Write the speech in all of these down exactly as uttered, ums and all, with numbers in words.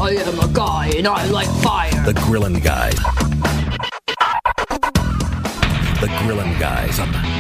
I am a guy and I like fire. The Grillin' Guys. The Grillin' Guys.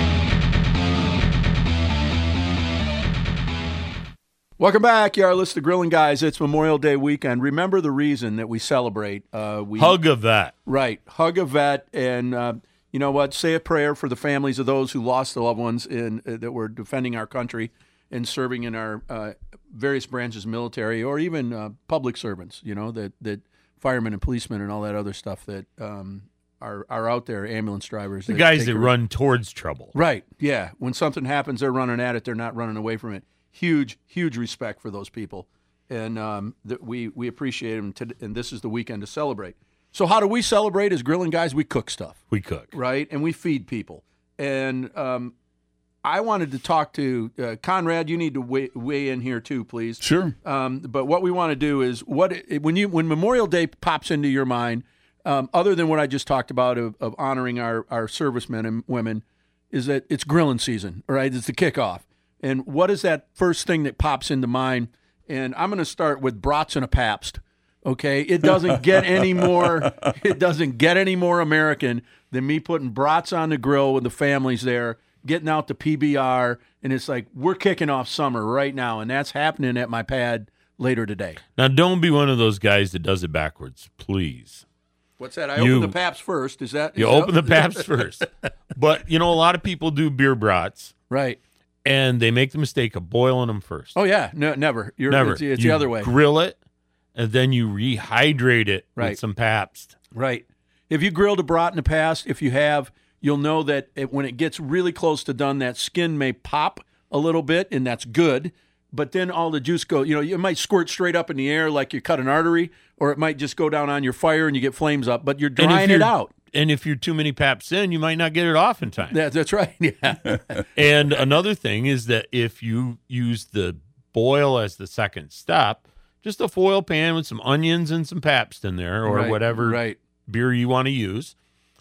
Welcome back. You are listening to Grillin' Guys. It's Memorial Day weekend. Remember the reason that we celebrate. Uh, we Hug a vet. Right. Hug a vet. And uh, you know what? Say a prayer for the families of those who lost their loved ones in, uh, that were defending our country and serving in our uh, various branches of military, or even uh, public servants, you know, that, that firemen and policemen and all that other stuff that um, are, are out there, ambulance drivers. The guys that run towards trouble. Right. Yeah. When something happens, they're running at it. They're not running away from it. Huge, huge respect for those people, and um, that we we appreciate them. To, and this is the weekend to celebrate. So, how do we celebrate as Grillin' Guys? We cook stuff. We cook, right, and we feed people. And um, I wanted to talk to uh, Conrad. You need to weigh, weigh in here too, please. Sure. Um, but what we want to do is what when you when Memorial Day pops into your mind, um, other than what I just talked about of, of honoring our our servicemen and women, is that it's grilling season, right? It's the kickoff. And what is that first thing that pops into mind? And I'm going to start with brats and a Pabst. Okay, it doesn't get any more. It doesn't get any more American than me putting brats on the grill with the families there, getting out the P B R, and it's like we're kicking off summer right now, and that's happening at my pad later today. Now, don't be one of those guys that does it backwards, please. What's that? I You- open the Pabst first. Is that? You is open that- the Pabst first. But, you know, a lot of people do beer brats, Right. and they make the mistake of boiling them first. Oh yeah. No, never. You're, Never. It's, it's you the other way. grill it, and then you rehydrate it Right. with some Pabst. Right. If you grilled a brat in the past, if you have, you'll know that it, when it gets really close to done, that skin may pop a little bit, and that's good. But then all the juice go, you know, it might squirt straight up in the air like you cut an artery, or it might just go down on your fire and you get flames up, but you're And if drying it you're- out. And if you're too many Pabst in, you might not get it off in time. That, that's right. Yeah. And another thing is that if you use the boil as the second step, just a foil pan with some onions and some Pabst in there, or Right, whatever right. beer you want to use,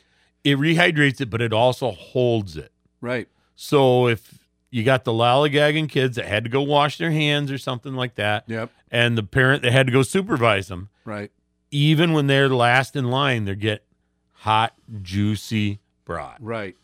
it rehydrates it, but it also holds it. Right. So if you got the lollygagging kids that had to go wash their hands or something like that, Yep. and the parent that had to go supervise them, Right. even when they're last in line, they get hot, juicy brat. Right.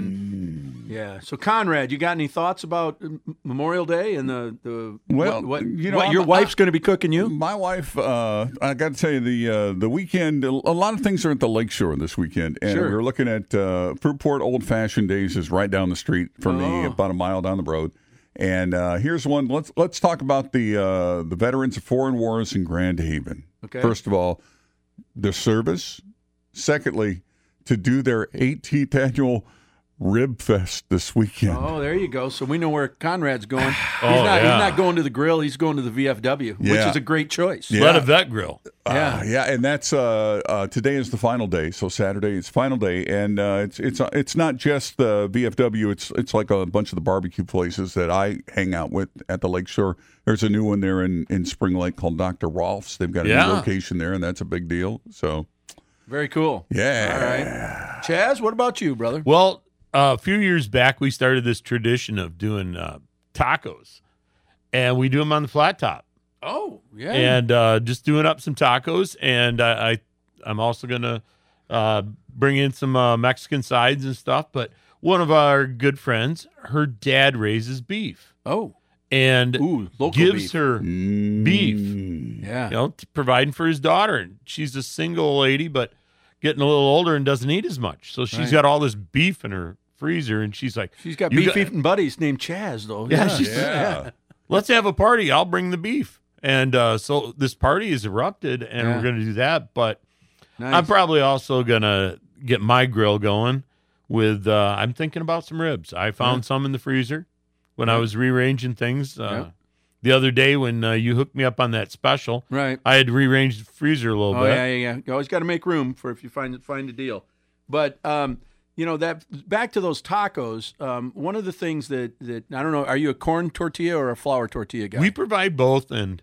And yeah. So Conrad, you got any thoughts about uh, Memorial Day and the the Well, what, what, you know, what I'm- your wife's I- going to be cooking you? My wife, uh, I got to tell you, the uh, the weekend, a lot of things are at the Lakeshore this weekend. And Sure. we were looking at uh, Fruitport Old Fashioned Days is right down the street from me, Oh. about a mile down the road. And uh, here's one. Let's let's talk about the uh, the veterans of foreign wars in Grand Haven. Okay. First of all, the service. Secondly, to do their eighteenth annual Rib Fest this weekend. Oh, there you go. So we know where Conrad's going. He's, Oh, not, yeah. he's not going to the grill. He's going to the V F W, which Yeah. is a great choice. Yeah. Let a vet grill. Yeah. Uh, yeah, and that's uh, uh, today is the final day. So Saturday is final day, and uh, it's it's uh, it's not just the V F W. It's it's like a bunch of the barbecue places that I hang out with at the Lakeshore. There's a new one there in, in Spring Lake called Doctor Rolf's. They've got a Yeah. new location there, and that's a big deal. So Very cool. yeah, All right. Chaz, what about you, brother? Well, uh, a few years back, we started this tradition of doing uh, tacos, and we do them on the flat top, Oh, yeah. and uh, just doing up some tacos. And I, I I'm also gonna uh, bring in some uh, Mexican sides and stuff. But one of our good friends, her dad raises beef, oh, and ooh, local gives beef. her Mm. beef. Yeah. You know, t- providing for his daughter. And she's a single lady, but getting a little older and doesn't eat as much. So she's Right. got all this beef in her freezer, and she's like, She's got "You beef got- eating buddies named Chaz, though. Yeah, she's- yeah. let's have a party. I'll bring the beef." And uh, so this party is erupted, and Yeah. we're going to do that. But Nice. I'm probably also going to get my grill going with, uh, I'm thinking about some ribs. I found Yeah. some in the freezer when I Yeah. was rearranging things. Uh, Yeah. The other day when uh, you hooked me up on that special, Right. I had to rearrange the freezer a little Oh, bit. yeah, yeah, yeah. You always got to make room for if you find find a deal. But um, you know that back to those tacos. Um, one of the things that that I don't know. Are you a corn tortilla or a flour tortilla guy? We provide both, and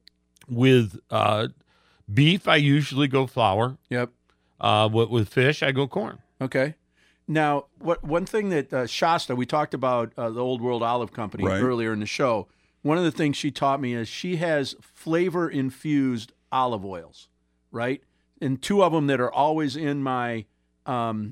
with uh, beef, I usually go flour. Yep. Uh, with, with fish, I go corn. Okay. Now, what one thing that uh, Shasta, we talked about uh, the Old World Olive Company Right. earlier in the show. One of the things she taught me is she has flavor infused olive oils, right? And two of them that are always in my um,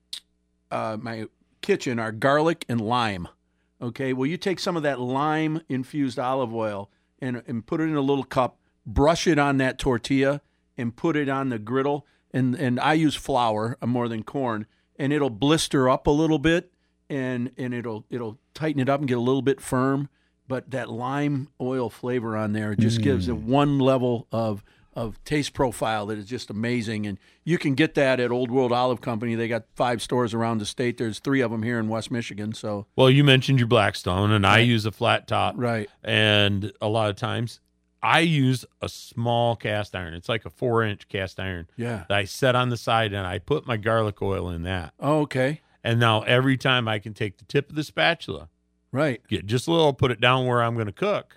uh, my kitchen are garlic and lime. Okay, well, you take some of that lime-infused olive oil and, and put it in a little cup, brush it on that tortilla, and put it on the griddle. And, and I use flour more than corn, and it'll blister up a little bit, and, and it'll it'll tighten it up and get a little bit firm. But that lime oil flavor on there just mm. gives it one level of of taste profile that is just amazing. And you can get that at Old World Olive Company. They got five stores around the state. There's three of them here in West Michigan. So, well, you mentioned your Blackstone, and I use a flat top. Right. And a lot of times I use a small cast iron. It's like a four-inch cast iron. Yeah. That I set on the side, and I put my garlic oil in that. Oh, okay. And now every time I can take the tip of the spatula, right, get just a little, put it down where I'm going to cook.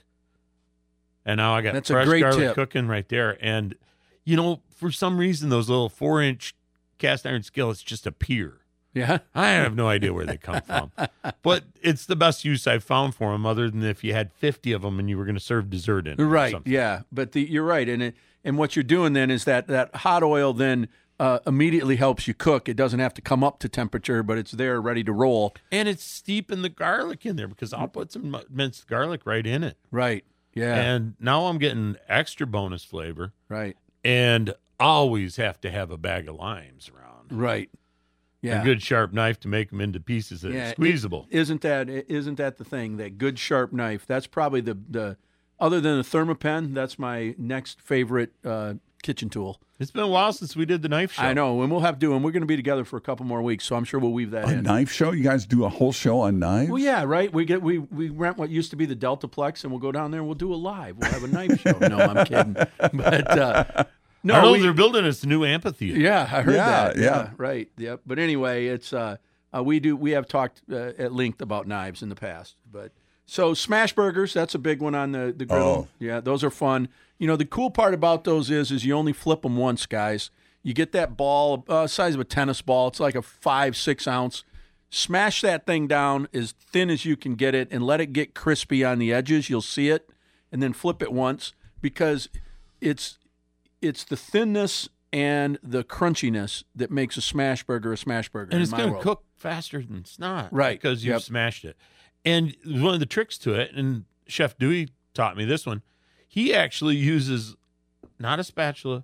And now I got That's fresh a great garlic tip. cooking right there. And, you know, for some reason, those little four-inch cast iron skillets just appear. Yeah. I have no idea where they come from. But it's the best use I've found for them, other than if you had fifty of them and you were going to serve dessert in them. Right, yeah. But the, you're right. And, it, and what you're doing then is that, that hot oil then uh, immediately helps you cook. It doesn't have to come up to temperature, but it's there ready to roll. And it's steeping the garlic in there because I'll put some minced garlic right in it. Right. Yeah. And now I'm getting extra bonus flavor. Right. And always have to have a bag of limes around. Right. Yeah. A good sharp knife to make them into pieces that yeah. are squeezable. It, isn't that isn't that the thing? That good sharp knife. That's probably the, the other than the Thermapen, that's my next favorite uh, kitchen tool. It's been a while since we did the knife show. I know, and we'll have to do, and we're going to be together for a couple more weeks, so I'm sure we'll weave that a in. Knife show? You guys do a whole show on knives? Well, yeah, right. We get we we rent what used to be the Deltaplex, and we'll go down there and we'll do a live. We'll have a knife show. No, I'm kidding. But uh, no, I know we, they're building us a new amphitheater. Yeah, I heard Yeah, that. yeah. Yeah, right. Yep. But anyway, it's uh, uh, we do we have talked uh, at length about knives in the past, but. So smash burgers, that's a big one on the, the griddle. Oh. Yeah, those are fun. You know, the cool part about those is is you only flip them once, guys. You get that ball, uh, size of a tennis ball. It's like a five, six ounce. Smash that thing down as thin as you can get it and let it get crispy on the edges. You'll see it. And then flip it once because it's it's the thinness and the crunchiness that makes a smash burger a smash burger. And it's going to cook faster than snot. Right. Because you've Yep. smashed it. And one of the tricks to it, and Chef Dewey taught me this one, he actually uses not a spatula,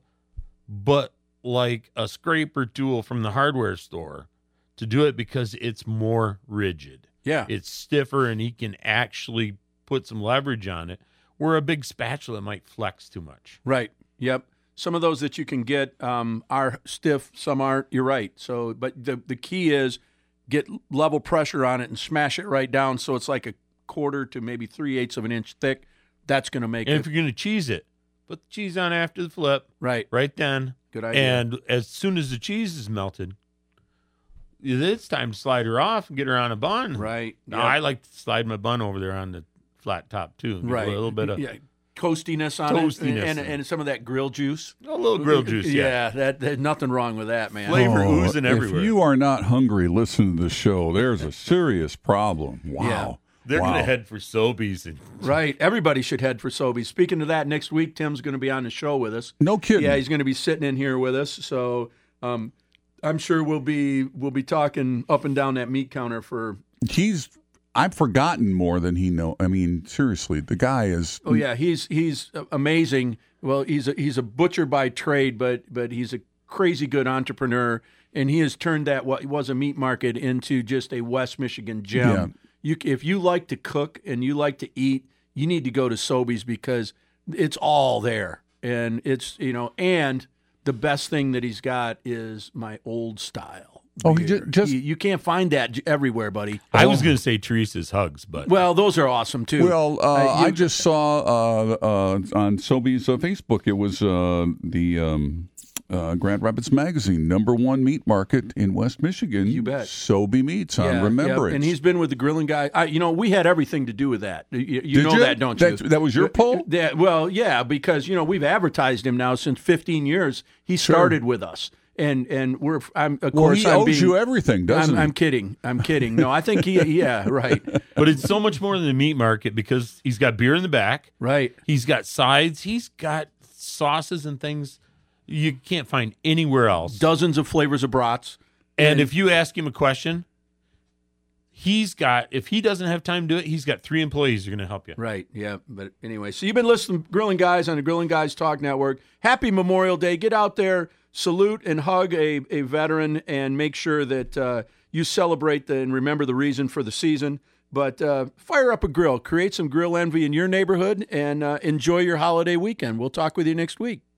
but like a scraper tool from the hardware store to do it because it's more rigid. Yeah. It's stiffer, and he can actually put some leverage on it, where a big spatula might flex too much. Right. Yep. Some of those that you can get um, are stiff, some aren't. You're right. So, but the the key is get level pressure on it and smash it right down so it's like a quarter to maybe three eighths of an inch thick. That's going to make And it if you're going to cheese it, put the cheese on after the flip, right. right then. Good idea. And as soon as the cheese is melted, it's time to slide her off and get her on a bun. Right. Now, Yep. I like to slide my bun over there on the flat top too. Give it right. A little bit of yeah. Toastiness on Toastiness. it, and, and, and some of that grill juice. a little grill juice. Yeah. Yeah, that there's nothing wrong with that, man. Flavor oozing everywhere. If you are not hungry, listen to the show. There's a serious problem. Wow. Yeah. They're wow. going to head for Sobeys. And Right. Everybody should head for Sobeys. Speaking of that, next week Tim's going to be on the show with us. No kidding. Yeah, he's going to be sitting in here with us. So um, I'm sure we'll be we'll be talking up and down that meat counter for. He's. I've forgotten more than he know. I mean, seriously, the guy is. Oh yeah, he's he's amazing. Well, he's a, he's a butcher by trade, but but he's a crazy good entrepreneur, and he has turned that what was a meat market into just a West Michigan gem. Yeah. You, if you like to cook and you like to eat, you need to go to Sobeys because it's all there, and it's you know, and the best thing that he's got is my old style. Oh, he beer. ju- just- you, you can't find that j- everywhere, buddy. I was going to say Teresa's Hugs, but Well, those are awesome too. Well, uh, Uh, you- I just saw uh, uh, on Sobeys uh, Facebook. It was uh, the um, uh, Grand Rapids Magazine number one meat market in West Michigan. You bet. Sobe Meats on Yeah, Remembrance. yeah, and he's been with the grilling guy. I, you know, we had everything to do with that. You, you Did know you? that, don't That- you? that was your poll? Yeah, well, yeah, because you know we've advertised him now since fifteen years. He started with us, and and we're. I'm of well, course he I'm owes being, you everything, doesn't I'm, he? I'm kidding. I'm kidding. No, I think he. Yeah, right, but it's so much more than the meat market because he's got beer in the back. right. He's got sides. He's got sauces and things you can't find anywhere else. Dozens of flavors of brats. And, And- if you ask him a question, he's got, if he doesn't have time to do it, he's got three employees who are going to help you. Right, yeah. But anyway, so you've been listening to Grilling Guys on the Grilling Guys Talk Network. Happy Memorial Day. Get out there, salute and hug a, a veteran, and make sure that uh, you celebrate the, and remember the reason for the season. But uh, fire up a grill. Create some grill envy in your neighborhood, and uh, enjoy your holiday weekend. We'll talk with you next week.